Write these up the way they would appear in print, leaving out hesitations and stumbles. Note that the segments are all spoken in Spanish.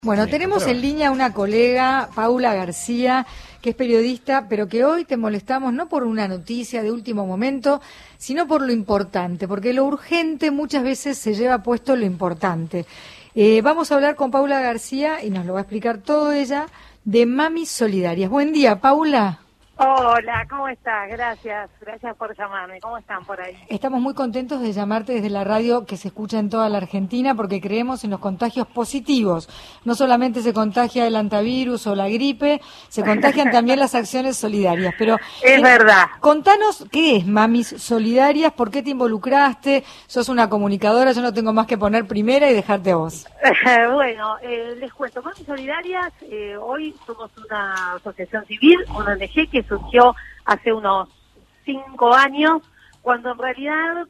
Bueno, tenemos en línea una colega, Paula García, que es periodista, pero que hoy te molestamos no por una noticia de último momento, sino por lo importante, porque lo urgente muchas veces se lleva puesto lo importante. Vamos a hablar con Paula García, y nos lo va a explicar todo ella, de Mamis Solidarias. Buen día, Paula. Hola, ¿cómo estás? Gracias por llamarme. ¿Cómo están por ahí? Estamos muy contentos de llamarte desde la radio que se escucha en toda la Argentina porque creemos en los contagios positivos. No solamente se contagia el antivirus o la gripe, se contagian también las acciones solidarias. Pero es verdad. Contanos qué es Mamis Solidarias, por qué te involucraste, sos una comunicadora, yo no tengo más que poner primera y dejarte a vos. Bueno, les cuento, Mamis Solidarias, hoy somos una asociación civil, una ONG que surgió hace unos 5 años, cuando en realidad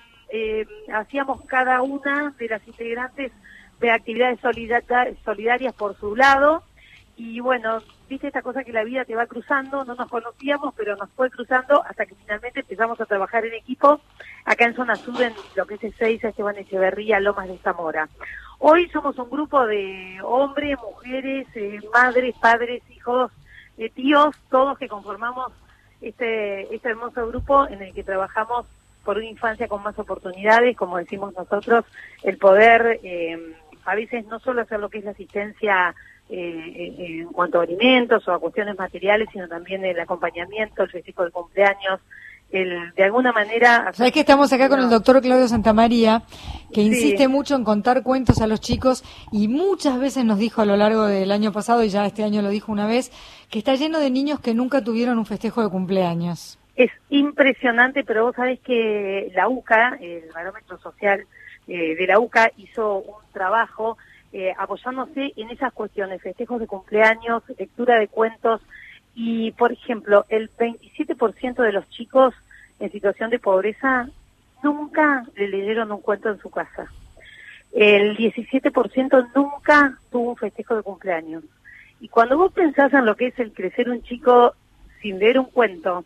hacíamos cada una de las integrantes de actividades solidarias por su lado, y bueno, viste esta cosa que la vida te va cruzando, no nos conocíamos, pero nos fue cruzando hasta que finalmente empezamos a trabajar en equipo, acá en Zona Sur, en lo que es Ezeiza, Esteban Echeverría, Lomas de Zamora. Hoy somos un grupo de hombres, mujeres, madres, padres, hijos, tíos, todos que conformamos este hermoso grupo en el que trabajamos por una infancia con más oportunidades, como decimos nosotros, el poder a veces no solo hacer lo que es la asistencia en cuanto a alimentos o a cuestiones materiales, sino también el acompañamiento, el festejo de cumpleaños, de alguna manera... Sabés que estamos acá con el doctor Claudio Santamaría, que insiste mucho en contar cuentos a los chicos y muchas veces nos dijo a lo largo del año pasado, y ya este año lo dijo una vez, que está lleno de niños que nunca tuvieron un festejo de cumpleaños. Es impresionante, pero vos sabés que la UCA, el barómetro social de la UCA, hizo un trabajo apoyándose en esas cuestiones, festejos de cumpleaños, lectura de cuentos, y por ejemplo, el 27% de los chicos en situación de pobreza nunca le leyeron un cuento en su casa. El 17% nunca tuvo un festejo de cumpleaños. Y cuando vos pensás en lo que es el crecer un chico sin leer un cuento,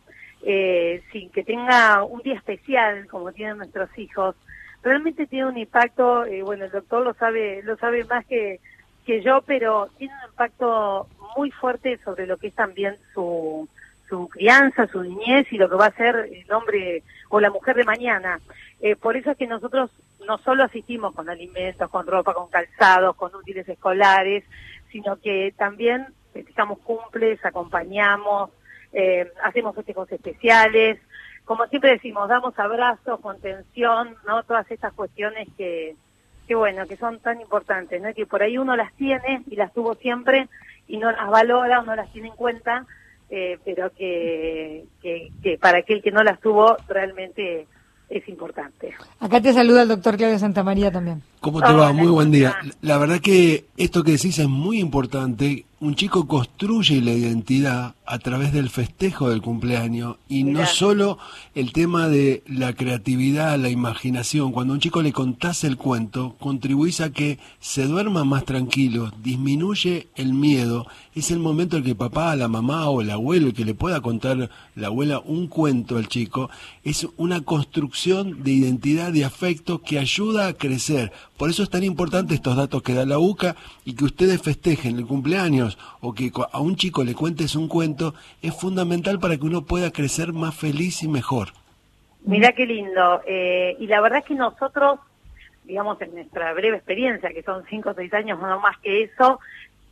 sin que tenga un día especial como tienen nuestros hijos, realmente tiene un impacto, bueno, el doctor lo sabe más que yo, pero tiene un impacto muy fuerte sobre lo que es también su crianza, su niñez y lo que va a ser el hombre o la mujer de mañana. Por eso es que nosotros no solo asistimos con alimentos, con ropa, con calzados, con útiles escolares, sino que también festejamos cumples, acompañamos, hacemos festejos especiales. Como siempre decimos, damos abrazos, contención, ¿no? Todas estas cuestiones que bueno, que son tan importantes, ¿no? Que por ahí uno las tiene y las tuvo siempre y no las valora o no las tiene en cuenta, pero que para aquel que no las tuvo realmente es importante. Acá te saluda el doctor Claudio Santamaría también. ¿Cómo te va? Muy buen día. La verdad que esto que decís es muy importante. Un chico construye la identidad a través del festejo del cumpleaños y no solo el tema de la creatividad, la imaginación. Cuando a un chico le contás el cuento, contribuís a que se duerma más tranquilo, disminuye el miedo. Es el momento en que papá, la mamá o el abuelo, el que le pueda contar la abuela un cuento al chico, es una construcción de identidad, de afecto que ayuda a crecer. Por eso es tan importante estos datos que da la UCA, y que ustedes festejen el cumpleaños o que a un chico le cuentes un cuento es fundamental para que uno pueda crecer más feliz y mejor. Mirá qué lindo. Y la verdad es que nosotros, digamos, en nuestra breve experiencia, que son 5 o 6 años, no más que eso,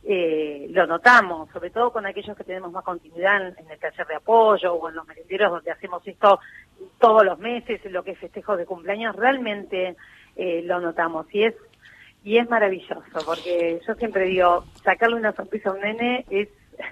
lo notamos, sobre todo con aquellos que tenemos más continuidad en el taller de apoyo o en los merenderos donde hacemos esto todos los meses, en lo que es festejos de cumpleaños, realmente lo notamos y es maravilloso, porque yo siempre digo, sacarle una sonrisa a un nene es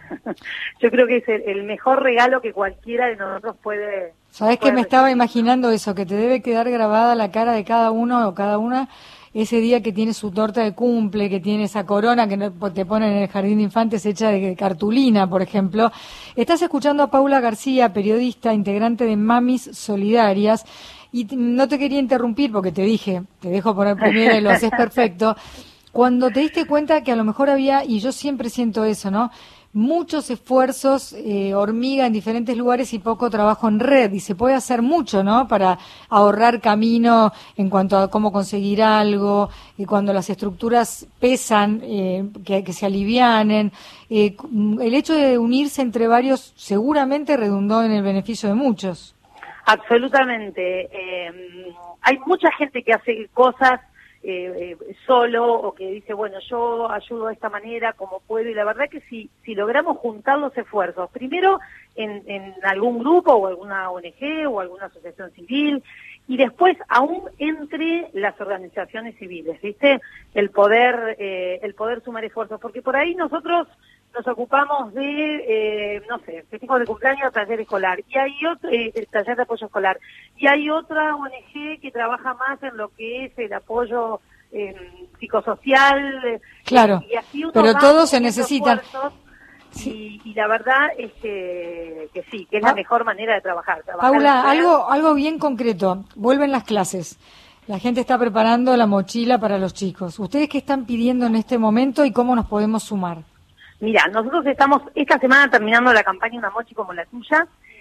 yo creo que es el mejor regalo que cualquiera de nosotros puede. ¿Sabés que me estaba imaginando eso, que te debe quedar grabada la cara de cada uno o cada una ese día que tiene su torta de cumple, que tiene esa corona que te ponen en el jardín de infantes hecha de cartulina, por ejemplo? Estás escuchando a Paula García, periodista, integrante de Mamis Solidarias, y no te quería interrumpir porque te dije, te dejo poner primero y lo haces perfecto, cuando te diste cuenta que a lo mejor había, y yo siempre siento eso, ¿no?, muchos esfuerzos hormiga en diferentes lugares y poco trabajo en red, y se puede hacer mucho, ¿no?, para ahorrar camino en cuanto a cómo conseguir algo, y cuando las estructuras pesan, que se alivianen. El hecho de unirse entre varios seguramente redundó en el beneficio de muchos. Absolutamente. Hay mucha gente que hace cosas solo, o que dice, bueno, yo ayudo de esta manera como puedo, y la verdad que si logramos juntar los esfuerzos, primero en algún grupo o alguna ONG o alguna asociación civil, y después aún entre las organizaciones civiles, ¿viste? El poder sumar esfuerzos, porque por ahí nosotros nos ocupamos de, no sé, festejos de cumpleaños, taller escolar, y hay otro, el taller de apoyo escolar, y hay otra ONG que trabaja más en lo que es el apoyo psicosocial. Claro, y así uno pero va todos se necesitan. Sí. Y la verdad es que sí, que es la mejor manera de trabajar. Paula, algo bien concreto. Vuelven las clases. La gente está preparando la mochila para los chicos. ¿Ustedes qué están pidiendo en este momento y cómo nos podemos sumar? Mira, nosotros estamos esta semana terminando la campaña Una Mochi como la tuya.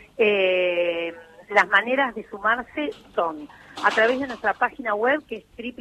Las maneras de sumarse son a través de nuestra página web, que es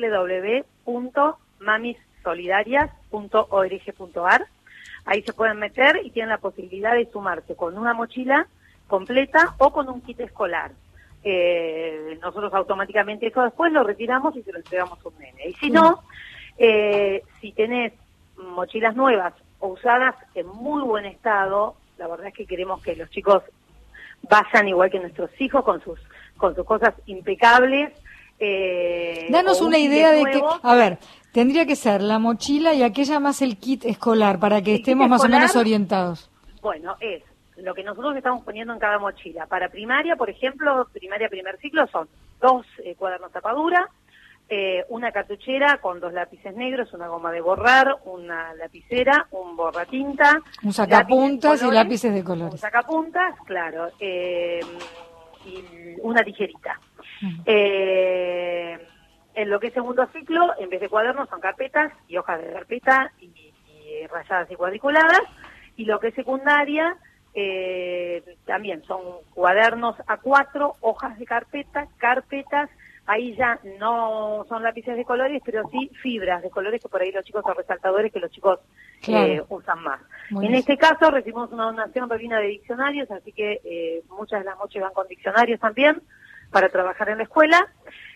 www.mamisolidarias.org.ar. Ahí se pueden meter y tienen la posibilidad de sumarse con una mochila completa o con un kit escolar. Nosotros automáticamente eso después lo retiramos y se lo entregamos a un nene. Y si no, si tenés mochilas nuevas o usadas en muy buen estado, la verdad es que queremos que los chicos vayan igual que nuestros hijos, con sus cosas impecables. Danos una idea de que, a ver, tendría que ser la mochila y aquella más el kit escolar, para que estemos más o menos orientados. Bueno, es lo que nosotros estamos poniendo en cada mochila. Para primaria, por ejemplo, primaria primer ciclo, son 2 cuadernos tapadura, una cartuchera con 2 lápices negros, una goma de borrar, una lapicera, un borratinta, un sacapuntas y lápices de colores. Un sacapuntas, claro, y una tijerita. En lo que es segundo ciclo, en vez de cuadernos, son carpetas y hojas de carpeta y rayadas y cuadriculadas. Y lo que es secundaria, también son cuadernos A4, hojas de carpetas, ahí ya no son lápices de colores, pero sí fibras de colores, que por ahí los chicos son resaltadores que los chicos usan más. En este caso recibimos una donación Robina de diccionarios, así que muchas de las mochis van con diccionarios también para trabajar en la escuela.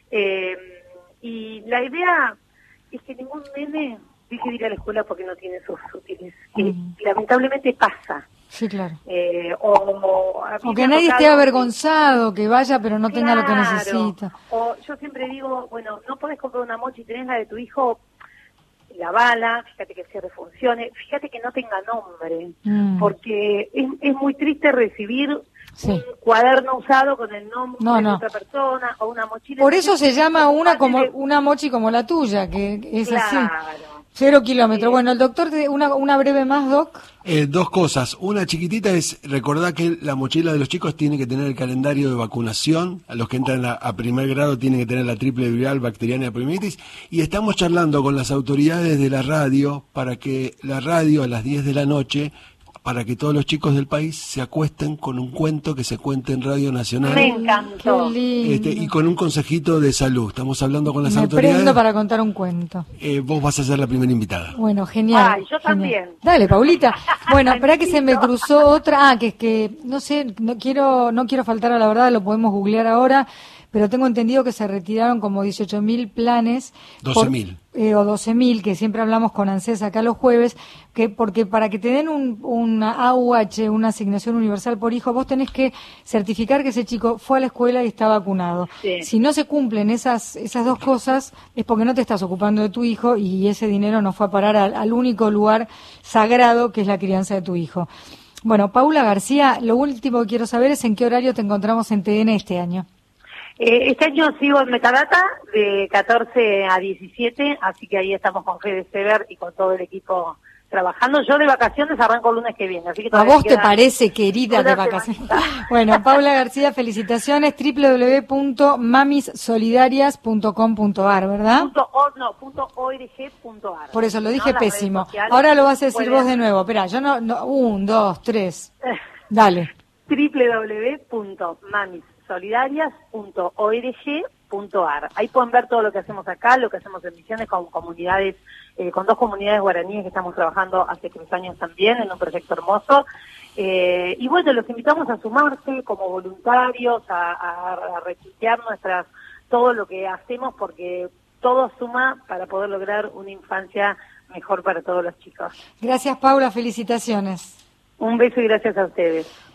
Y la idea es que ningún nene deje de ir a la escuela porque no tiene sus útiles, que lamentablemente pasa. Sí, claro. O que nadie esté avergonzado, que vaya pero no tenga lo que necesita. O yo siempre digo, bueno, no podés comprar una mochi y tenés la de tu hijo, la bala, fíjate que se refuncione, fíjate que no tenga nombre, porque es muy triste recibir un cuaderno usado con el nombre de otra persona, o una mochila. Por eso se llama una mochi como la tuya, que es así. 0 kilómetros. Bueno, el doctor, una breve más, Doc. 2 cosas. Una chiquitita es recordar que la mochila de los chicos tiene que tener el calendario de vacunación. A los que entran a primer grado tienen que tener la triple viral bacteriana de poliomielitis. Y estamos charlando con las autoridades de la radio para que la radio a las 10 de la noche, para que todos los chicos del país se acuesten con un cuento que se cuente en Radio Nacional. Me encantó. Qué lindo. Y con un consejito de salud. Estamos hablando con las autoridades. Me prendo para contar un cuento. Vos vas a ser la primera invitada. Bueno, genial. Ay, yo también. Dale, Paulita. Bueno, espera que se me cruzó otra. Que no sé, no quiero faltar a la verdad, lo podemos googlear ahora. Pero tengo entendido que se retiraron como 18.000 planes. 12.000. O 12.000, que siempre hablamos con ANSES acá los jueves, porque para que te den una AUH, una asignación universal por hijo, vos tenés que certificar que ese chico fue a la escuela y está vacunado. Sí. Si no se cumplen esas 2 cosas, es porque no te estás ocupando de tu hijo y ese dinero no fue a parar al único lugar sagrado que es la crianza de tu hijo. Bueno, Paula García, lo último que quiero saber es en qué horario te encontramos en TN este año. Este año sigo en Metadata de 14 a 17, así que ahí estamos con Fede Sever y con todo el equipo trabajando. Yo de vacaciones arranco el lunes que viene, así que ¿A vos te queda parece, querida, de vacaciones? Bueno, Paula García, felicitaciones. www.mamissolidarias.com.ar, ¿verdad? .org.ar. Por eso lo dije pésimo. Ahora lo vas a decir vos de nuevo. Espera, yo no, 1, 2, 3. Dale. www.mamissolidarias.org.ar. Ahí pueden ver todo lo que hacemos acá, lo que hacemos en Misiones con comunidades, con 2 comunidades guaraníes que estamos trabajando hace 3 años también en un proyecto hermoso. Y bueno, los invitamos a sumarse como voluntarios, a retuitear todo lo que hacemos, porque todo suma para poder lograr una infancia mejor para todos los chicos. Gracias, Paula, felicitaciones. Un beso y gracias a ustedes.